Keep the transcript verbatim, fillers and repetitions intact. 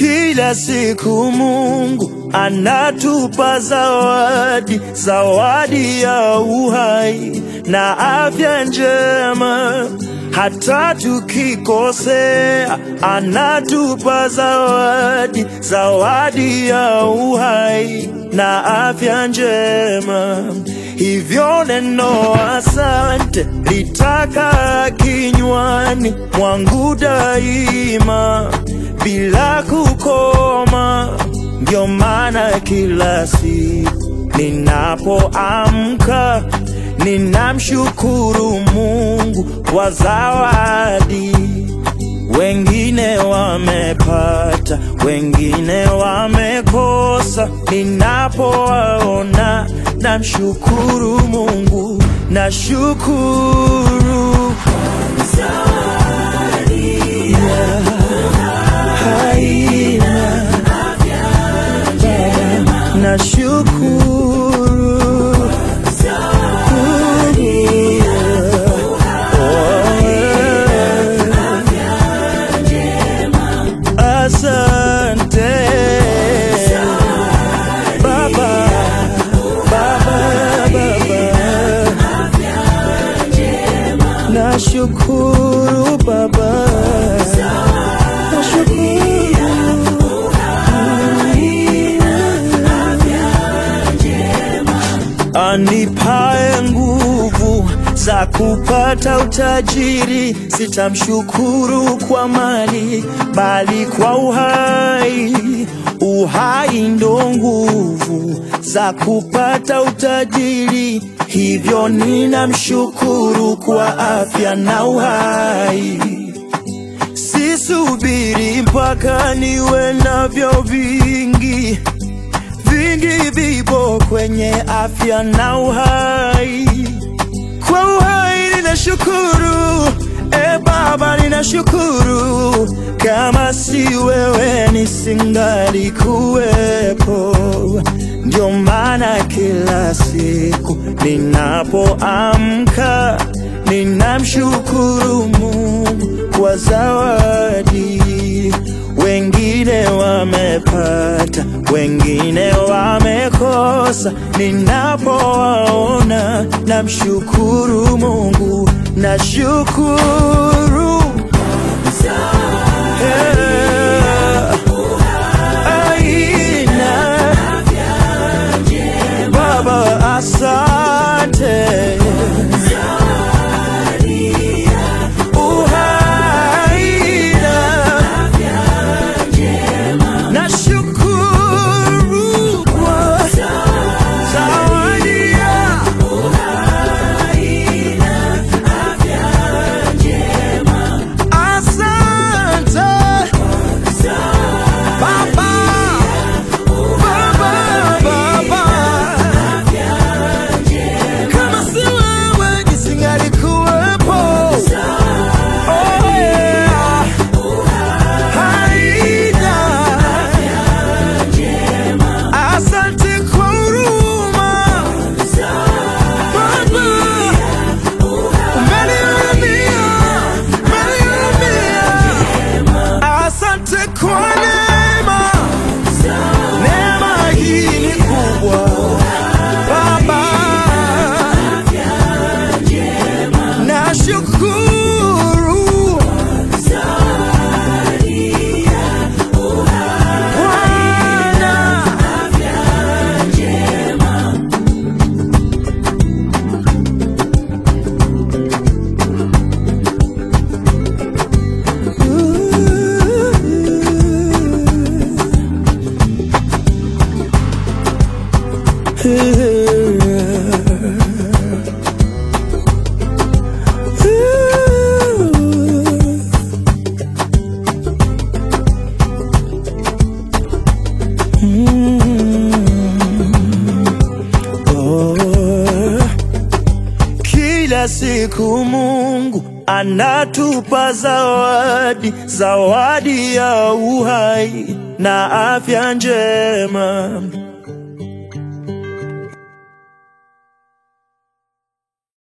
Kila siku Mungu anatupa zawadi, zawadi ya uhai na afya njema. Hata tukikosea anatupa zawadi, zawadi ya uhai na afya njema. Hivyo neno asante litaka kinywani mwangu daima bila kukoma. Ndio maana kila siku ninapoamka ninamshukuru Mungu kwa zawadi. Wengine wamepata, wengine wamekosa. Ninapowaona namshukuru Mungu, nashukuru zawadi ya haina nashukuru zawadi ya asante Baba, Baba, Baba, nashukuru Baba, anipae nguvu za kupata utajiri. Sitamshukuru kwa mali bali kwa uhai. Uhai ndo nguvu za kupata utajiri, hivyo ninamshukuru kwa afya na uhai. Sisubiri mpaka niwe navyo vingi, vingi vipo kwenye afya na uhai. Kwa uhai ninashukuru, e Baba ninashukuru. Kama si wewe nisingali kuwepo. Ndio maana kila siku ninapoamka ninamshukuru Mungu kwa zawadi. Wengine wamepata, wengine wamekosa. Ninapowaona namshukuru Mungu, nashukuru yeah. Aina Baba asante Kila siku Mungu anatupa zawadi, zawadi ya uhai na afya njema.